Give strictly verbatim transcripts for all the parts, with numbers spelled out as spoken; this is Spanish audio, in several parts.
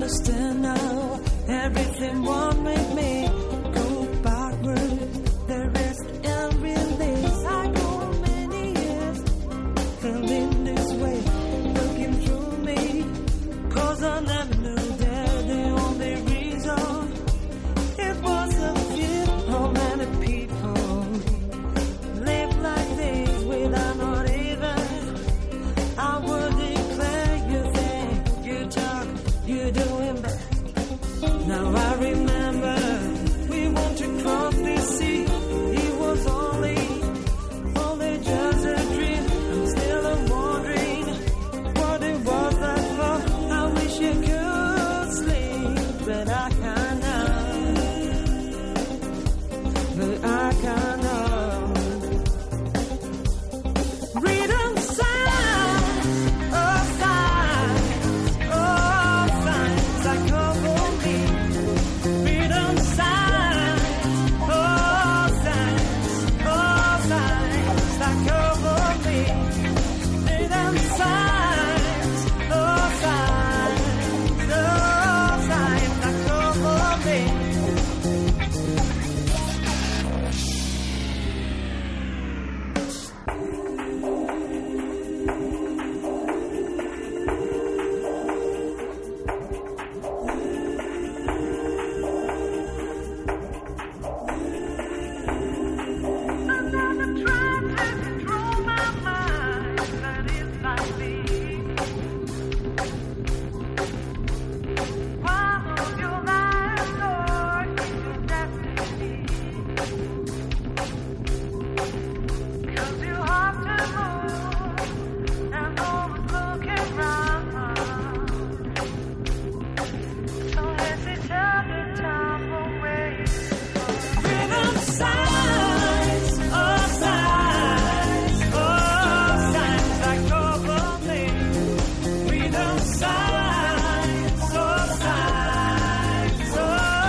understand now. Everything won't make me go backward. The rest and release. I go many years feeling this way, looking through me, 'cause I never knew that the only reason it was a fear. How many people live like this without not even I would declare you think you talk, you doing bad. Now I remember we want to cross the sea. It was only, only just a dream. I'm still wondering what it was that for. I wish you could sleep, but I can't now. But I can't now. Freedom signs, oh signs, oh signs that cover me. Freedom signs, oh signs, oh signs that cover me. Freedom signs, oh signs, oh signs that cover me. Another trying to control my mind, but it's like me. Why would you lie, Lord, into destiny? 'Cause you have to move, and always looking round. So let's each other time away. Freedom signs, oh signs, oh signs that cover me. Freedom signs, oh signs, oh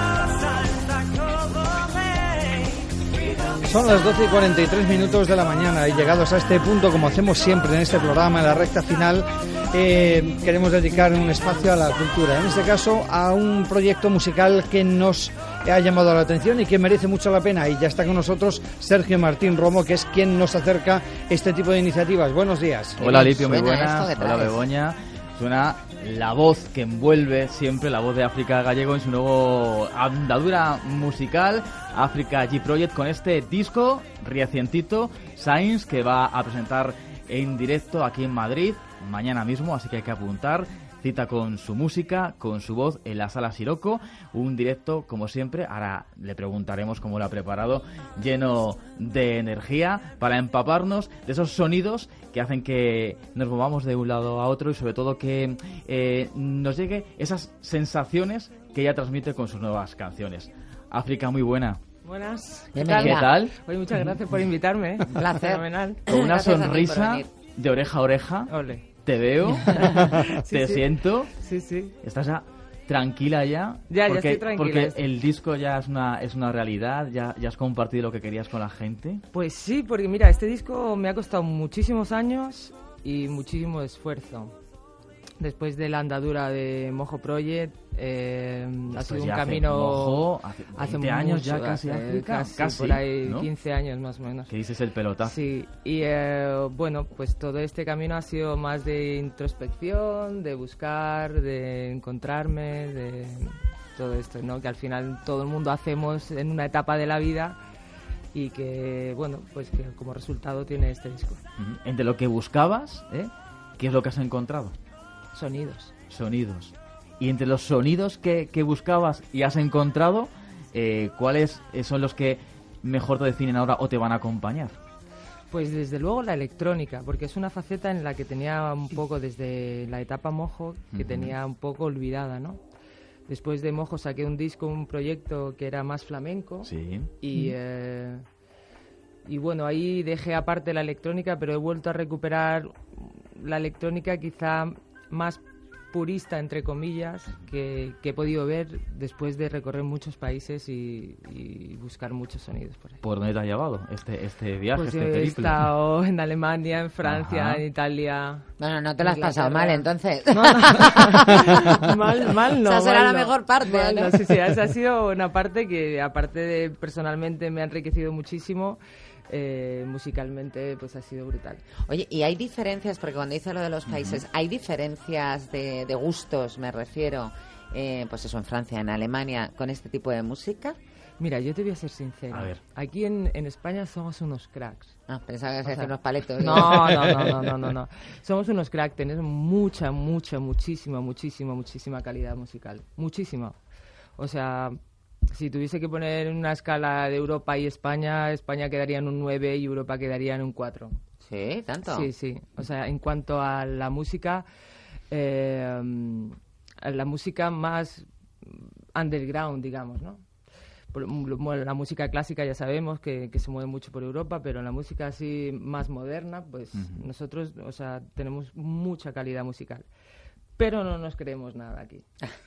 signs that cover me. Freedom Son las doce y cuarenta y tres minutos de la mañana y llegados a este punto, como hacemos siempre en este programa, en la recta final, eh, queremos dedicar un espacio a la cultura. En este caso, a un proyecto musical que nos ha llamado la atención y que merece mucho la pena. Y ya está con nosotros Sergio Martín Romo, que es quien nos acerca este tipo de iniciativas. Buenos días. Hola Lipio, muy Suena buenas. esto que Hola traes. Begoña. Suena la voz que envuelve siempre, la voz de África Gallego en su nuevo andadura musical, África G Project, con este disco recientito, Signs, que va a presentar en directo aquí en Madrid mañana mismo, así que hay que apuntar. Cita con su música, con su voz en la Sala Siroco, un directo como siempre, ahora le preguntaremos cómo lo ha preparado, lleno de energía para empaparnos de esos sonidos que hacen que nos movamos de un lado a otro y sobre todo que eh, nos llegue esas sensaciones que ella transmite con sus nuevas canciones. África, muy buena. Buenas. ¿Qué Bienvenida. tal? Oye, muchas gracias por invitarme. Un placer. Fenomenal. Con una Gracias a ti por sonrisa venir. de oreja a oreja. Ole. Te veo, Sí, te sí. siento. Sí, sí. ¿Estás ya tranquila ya? Ya, ya porque, estoy tranquila, Porque estoy- el disco ya es una, es una realidad, ya, ya has compartido lo que querías con la gente. Pues sí, porque mira, este disco me ha costado muchísimos años y muchísimo esfuerzo. Después de la andadura de Mojo Project, eh, ha Después sido un ya hace camino... Mojo, hace veinte años ya mucho, casi, hace África, casi, casi, por ahí ¿no? quince años más o menos. Que dices el pelotazo. Sí, y eh, bueno, pues todo este camino ha sido más de introspección, de buscar, de encontrarme, de todo esto, ¿no? Que al final todo el mundo hacemos en una etapa de la vida y que, bueno, pues que como resultado tiene este disco. Ujú. Entre lo que buscabas, ¿eh? ¿Qué es lo que has encontrado? Sonidos. Sonidos. Y entre los sonidos que, que buscabas y has encontrado, eh, ¿cuáles son los que mejor te definen ahora o te van a acompañar? Pues desde luego la electrónica, porque es una faceta en la que tenía un poco desde la etapa Mojo, que Ujú. tenía un poco olvidada, ¿no? Después de Mojo saqué un disco, un proyecto que era más flamenco. Sí. Y, eh, y bueno, ahí dejé aparte la electrónica, pero he vuelto a recuperar la electrónica quizá más purista, entre comillas, que, que he podido ver después de recorrer muchos países y, y buscar muchos sonidos por ahí. ¿Por dónde te ha llevado este, este viaje, Pues este he periplo? estado en Alemania, en Francia, Ajá. en Italia. Bueno, no te lo has Inglaterra. pasado mal, entonces. No, no. mal, mal no. Esa será mal la no. mejor parte, Mal ¿no? no. Sí, sí, esa ha sido una parte que, aparte de personalmente, me ha enriquecido muchísimo. Eh, musicalmente, pues ha sido brutal. Oye, ¿y hay diferencias? Porque cuando dice lo de los países, ¿hay diferencias de, de gustos, me refiero, eh, pues eso, en Francia, en Alemania, con este tipo de música? Mira, yo te voy a ser sincera. A ver. Aquí en, en España somos unos cracks. Ah, pensaba que ibas a O sea, decir unos paletos. No, no, no, no, no, no, no. Somos unos cracks, tenemos mucha, mucha, muchísima, muchísima, muchísima calidad musical. Muchísima. O sea, si tuviese que poner una escala de Europa y España, España quedaría en un nueve y Europa quedaría en un cuatro. Sí, tanto. Sí, sí. O sea, en cuanto a la música, eh, a la música más underground, digamos, ¿no? Por- bueno, la música clásica ya sabemos que, que se mueve mucho por Europa, pero la música así más moderna, pues Ujú. nosotros, o sea, tenemos mucha calidad musical. Pero no nos creemos nada aquí.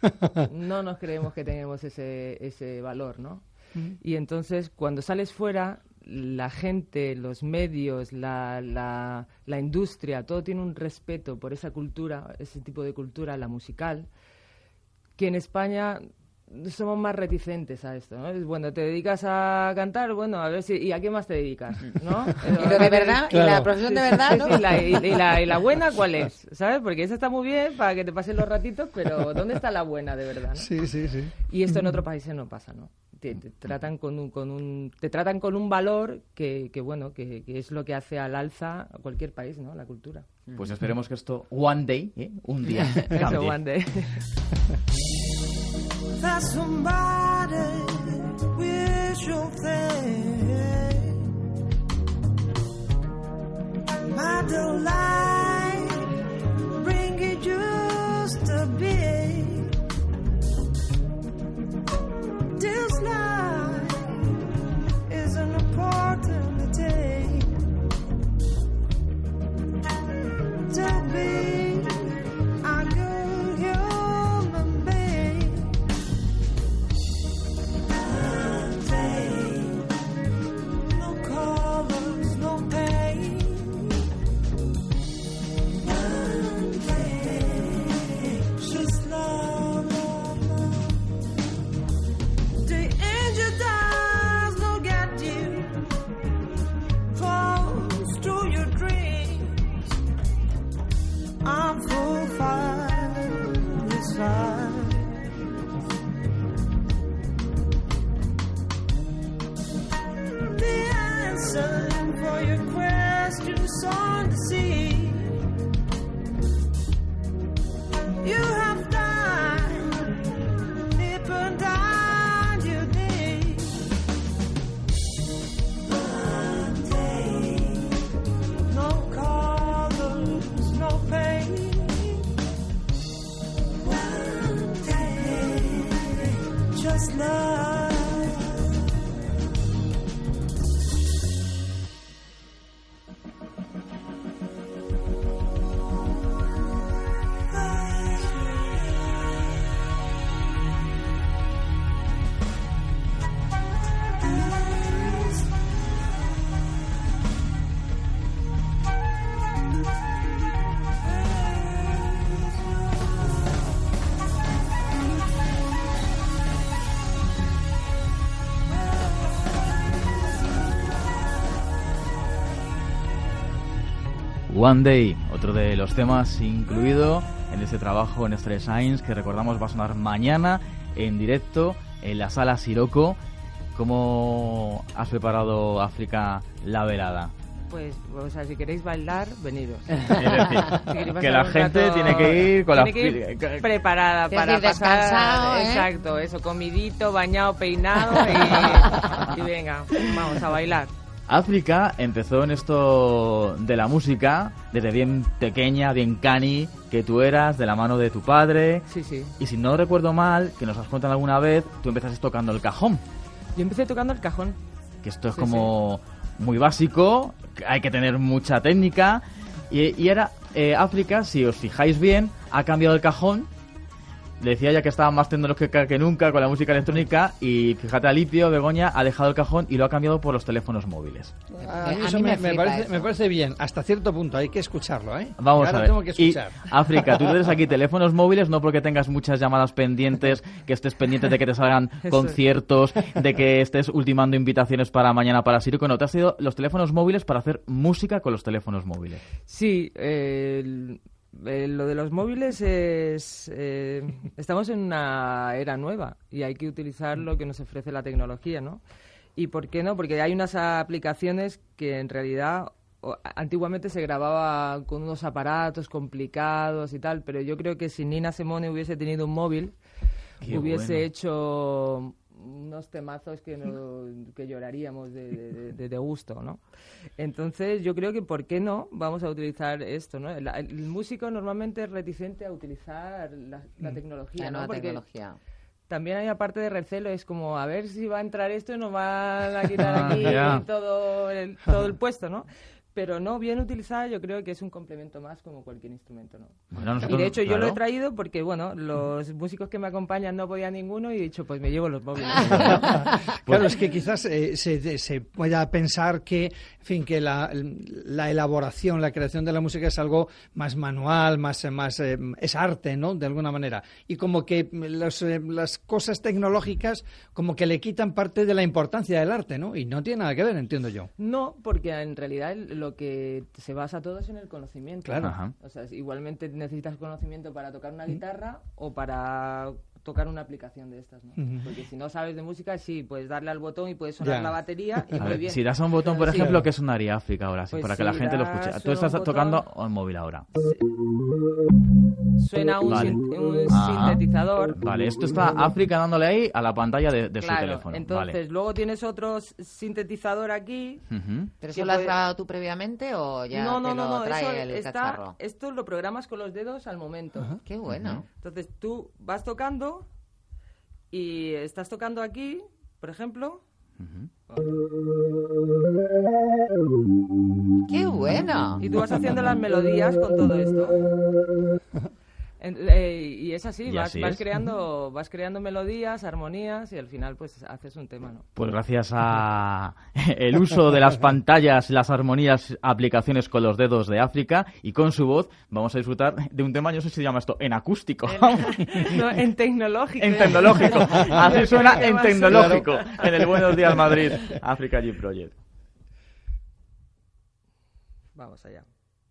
No nos creemos que tenemos ese, ese valor, ¿no? Y entonces, cuando sales fuera, la gente, los medios, la, la, la industria, todo tiene un respeto por esa cultura, ese tipo de cultura, la musical, que en España somos más reticentes a esto, ¿no? Es, bueno, ¿te dedicas a cantar? Bueno, a ver si... ¿Y a qué más te dedicas? ¿No? ¿Y lo de verdad? ¿Y Claro. la profesión de verdad? Sí, ¿no? sí, la- y, y la, y la buena cuál es? ¿Sabes? Porque esa está muy bien para que te pasen los ratitos, pero ¿dónde está la buena de verdad? ¿no? Sí, sí, sí. Y esto en otros países no pasa, ¿no? Te, te tratan con un, con un te tratan con un valor que, que bueno, que, que es lo que hace al alza a cualquier país, ¿no? La cultura. Pues esperemos que esto, one day, ¿eh? un día, Eso, cambie. one day. That somebody wishful thing. My delight bring it just a bit. This life is an opportunity to be a good human being. No colors, no pain. Just love, love, love. The angel does not get you close to your dreams. I'm full fire inside. The answer for your questions on the sea. You have time deep down your knees. One day, no colors, no pain. One day, just love. One Day, otro de los temas incluido en este trabajo en Star Signs, que recordamos va a sonar mañana en directo en la Sala Siroco. ¿Cómo has preparado, África, la velada? Pues, o sea, si queréis bailar, veniros. Es decir, Si queréis que pasar la un gente rato- tiene que ir con tiene la... que ir preparada Tienes para que ir descansado, pasar, ¿eh? exacto, eso, comidito, bañado, peinado y, y venga, vamos a bailar. África empezó en esto de la música desde bien pequeña, bien cani, que tú eras, de la mano de tu padre. Sí, sí. Y si no recuerdo mal, que nos has contado alguna vez, tú empezaste tocando el cajón. Yo empecé tocando el cajón. Que esto es Sí, como muy básico, que hay que tener mucha técnica. Y, y era eh, África, si os fijáis bien, ha cambiado el cajón. Decía ya que estaba más tecnológica que nunca con la música electrónica y fíjate, Alipio, Begoña, ha dejado el cajón y lo ha cambiado por los teléfonos móviles. A mí A eso mí me, me me flipa parece, eso. me parece bien, hasta cierto punto, hay que escucharlo, ¿eh? Vamos Ahora a ver. tengo que escuchar. Y África, tú tienes aquí teléfonos móviles no porque tengas muchas llamadas pendientes, que estés pendiente de que te salgan conciertos, de que estés ultimando invitaciones para mañana para Siroco, no, te has sido los teléfonos móviles para hacer música con los teléfonos móviles. Sí, eh, el- eh, lo de los móviles es... eh, estamos en una era nueva y hay que utilizar lo que nos ofrece la tecnología, ¿no? ¿Y por qué no? Porque hay unas aplicaciones que en realidad o- antiguamente se grababa con unos aparatos complicados y tal, pero yo creo que si Nina Simone hubiese tenido un móvil, Qué hubiese bueno. hecho unos temazos que, no, que lloraríamos de, de- de- de gusto, ¿no? Entonces yo creo que ¿por qué no vamos a utilizar esto, ¿no? El, el músico normalmente es reticente a utilizar la, la tecnología, La ¿no? nueva Porque tecnología. también hay aparte de recelo, es como a ver si va a entrar esto y nos van a quitar Ah, aquí ya. todo, el, todo el puesto, ¿no? Pero no, bien utilizada yo creo que es un complemento más como cualquier instrumento, ¿no? Bueno, Y nosotros- de hecho yo lo he claro. traído porque, bueno, los músicos que me acompañan no podía ninguno y he dicho, pues me llevo los móviles. Claro, es que quizás eh, se, se pueda pensar que, en fin, que la, la elaboración, la creación de la música es algo más manual, más, más eh, es arte, ¿no? De alguna manera. Y como que los, eh, las cosas tecnológicas como que le quitan parte de la importancia del arte, ¿no? Y no tiene nada que ver, entiendo yo. No, porque en realidad el- lo que se basa todo es en el conocimiento. Claro. Ajá. O sea, igualmente necesitas conocimiento para tocar una guitarra o para tocar una aplicación de estas, ¿no? Ujú. Porque si no sabes de música, sí, puedes darle al botón y puedes sonar Ya. la batería y A muy ver, bien. si das a un botón, por Sí. ejemplo, ¿qué sonaría África ahora? Sí, Pues para que la si gente lo das escuche. Tú solo estás un tocando botón- el móvil ahora. Suena un, Vale. sin- un Ajá. sintetizador. Vale, esto está África dándole ahí a la pantalla de, de Claro, su teléfono. entonces Vale. luego tienes otro s- sintetizador aquí. Ujú. ¿Pero Sí, eso lo has puede- grabado tú previamente o ya no, no, te no, lo no, trae eso el está, cacharro? esto lo programas con los dedos al momento. Qué bueno. Entonces tú vas tocando y estás tocando aquí, por ejemplo. Qué bueno. Y tú vas haciendo las melodías con todo esto. En- eh, y es así, Y vas, así vas es. creando vas creando melodías, armonías y al final pues haces un tema, ¿no? Pues gracias a el uso de las pantallas, las armonías, aplicaciones con los dedos de África y con su voz, vamos a disfrutar de un tema, yo no sé si se llama esto, en acústico. No, en tecnológico. En tecnológico. Así suena ¿Qué en más tecnológico. En el Buenos Días Madrid, África G Project. Vamos allá.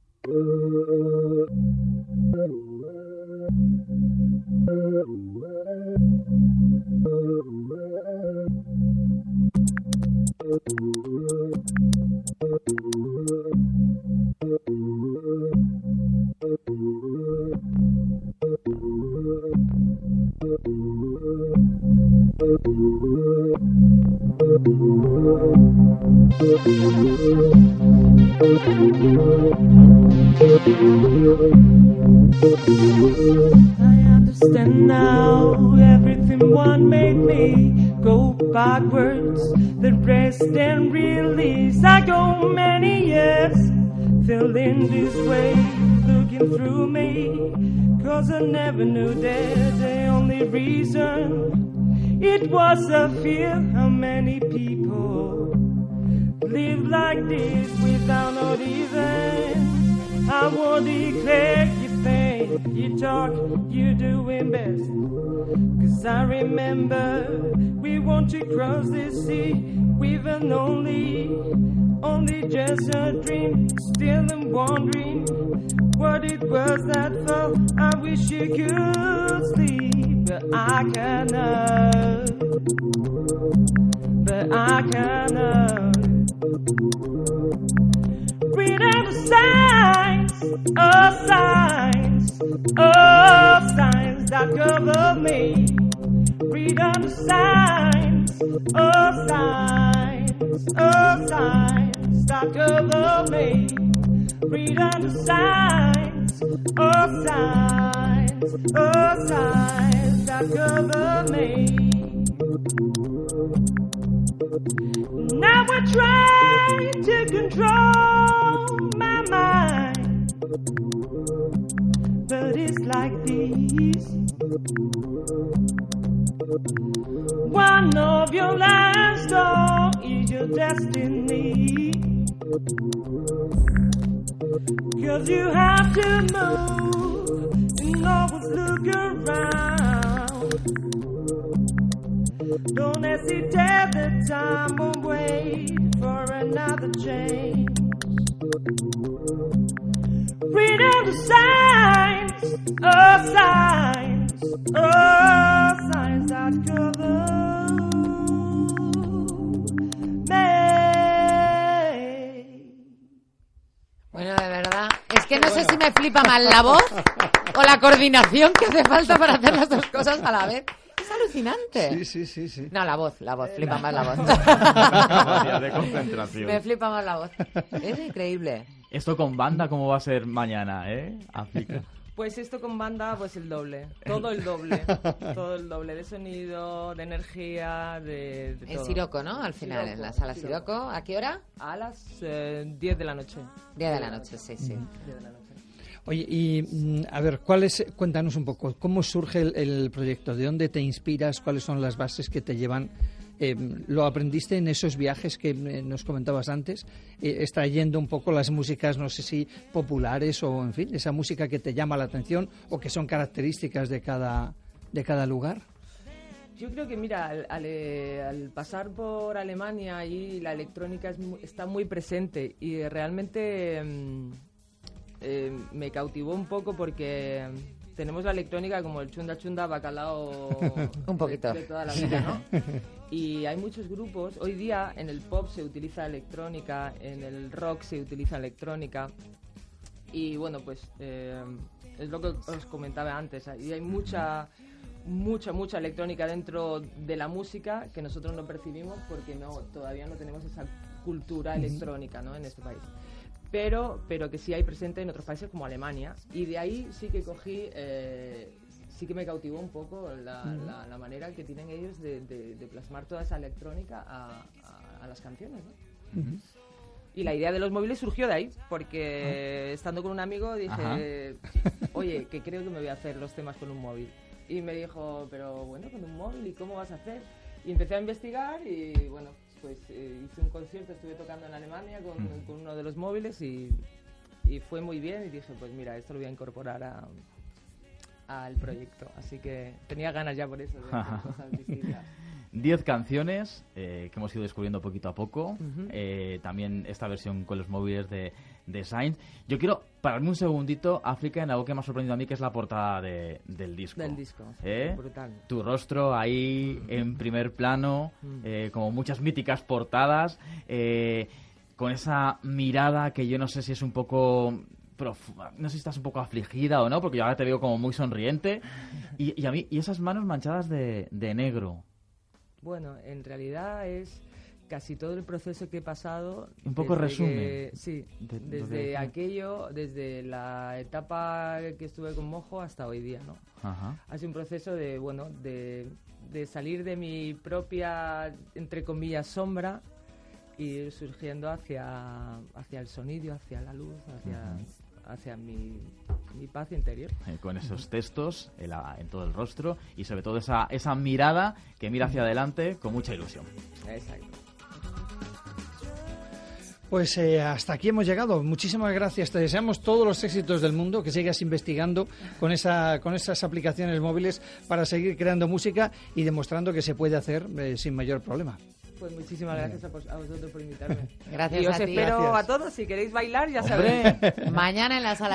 I understand now everything one made me go backwards, then rest and release. I go many years feeling this way, looking through me, cause I never knew that the only reason it was a fear. How many people live like this without no reason? I won't declare you think, you talk, you're doing best. Cause I remember we want to cross the sea with an only, only just a dream. Still I'm wondering what it was that felt. I wish you could sleep, but I cannot. But I cannot. Read out the signs, oh signs, oh signs that cover me. Read out the signs, oh signs, oh signs that cover me. Read out the signs, oh signs, oh signs that cover me. Now I try to control my mind. But it's like this. One of your last song is your destiny. 'Cause you have to move and always look around. Don't hesitate the time or wait for another change. Read all the signs, oh signs, oh signs that cover me. Bueno, de verdad, es que no sé si me flipa más la voz o la coordinación que hace falta para hacer las dos cosas a la vez. Es alucinante. Sí, sí, sí, sí. No, la voz, la voz, flipa más la voz. De concentración. Me flipa más la voz. Es increíble. Esto con banda, ¿cómo va a ser mañana, eh? África. Pues esto con banda, pues el doble. Todo el doble. Todo el doble de sonido, de energía, de, de En todo. Siroco, ¿no? Al final, Siroco, en la sala Siroco. Siroco. ¿A qué hora? A las eh, diez de la noche. diez de la noche, sí, sí. diez de la noche. Oye, y mm, a ver, ¿cuál es, cuéntanos un poco, ¿cómo surge el, el proyecto? ¿De dónde te inspiras? ¿Cuáles son las bases que te llevan? Eh, ¿Lo aprendiste en esos viajes que eh, nos comentabas antes? Eh, extrayendo un poco las músicas, no sé si populares o, en fin, esa música que te llama la atención o que son características de cada, de cada lugar. Yo creo que, mira, al, al, eh, al pasar por Alemania, ahí la electrónica es mu- está muy presente y realmente mm, eh, me cautivó un poco porque tenemos la electrónica como el chunda chunda bacalao Un poquito. de, de toda la vida, ¿no? Y hay muchos grupos. Hoy día en el pop se utiliza electrónica, en el rock se utiliza electrónica. Y bueno, pues eh, es lo que os comentaba antes. Y hay mucha, mucha, mucha electrónica dentro de la música que nosotros no percibimos porque no todavía no tenemos esa cultura electrónica, ¿no? En este país. Pero, pero que sí hay presente en otros países como Alemania. Y de ahí sí que cogí... Eh, sí que me cautivó un poco la, uh-huh. la, la manera que tienen ellos de, de, de plasmar toda esa electrónica a, a, a las canciones, ¿no? Uh-huh. Y la idea de los móviles surgió de ahí, porque uh-huh. estando con un amigo dije, uh-huh. oye, que creo que me voy a hacer los temas con un móvil. Y me dijo, pero bueno, con un móvil, ¿y cómo vas a hacer? Y empecé a investigar y bueno, pues eh, hice un concierto, estuve tocando en Alemania con, uh-huh. con uno de los móviles y, y fue muy bien y dije, pues mira, esto lo voy a incorporar a... al proyecto, así que tenía ganas ya por eso de hacer cosas distintas. Diez canciones eh, que hemos ido descubriendo poquito a poco, uh-huh. eh, también esta versión con los móviles de, de Sainz. Yo quiero pararme un segundito, África, en algo que me ha sorprendido a mí, que es la portada de, del disco. Del disco, ¿Eh? brutal. Tu rostro ahí uh-huh. en primer plano, uh-huh. eh, como muchas míticas portadas, eh, con esa mirada que yo no sé si es un poco... no sé si estás un poco afligida o no, porque yo ahora te veo como muy sonriente. Y, y a mí, y esas manos manchadas de, de negro. Bueno, en realidad es casi todo el proceso que he pasado. Un poco resumen. Que, sí, de, desde de... aquello, desde la etapa que estuve con Mojo hasta hoy día, ¿no? Ajá. Ha sido un proceso de, bueno, de, de salir de mi propia, entre comillas, sombra y ir surgiendo hacia, hacia el sonido, hacia la luz, hacia... Uh-huh. hacia mi, mi paz interior. Eh, con esos textos en, la, en todo el rostro y sobre todo esa, esa mirada que mira hacia adelante con mucha ilusión. Exacto. Pues eh, hasta aquí hemos llegado. Muchísimas gracias. Te deseamos todos los éxitos del mundo, que sigas investigando con esa con esas aplicaciones móviles para seguir creando música y demostrando que se puede hacer eh, sin mayor problema. Pues muchísimas gracias a, a vosotros por invitarme. Gracias y os a ti. espero Gracias. a todos. Si queréis bailar, ya sabréis. Mañana en la sala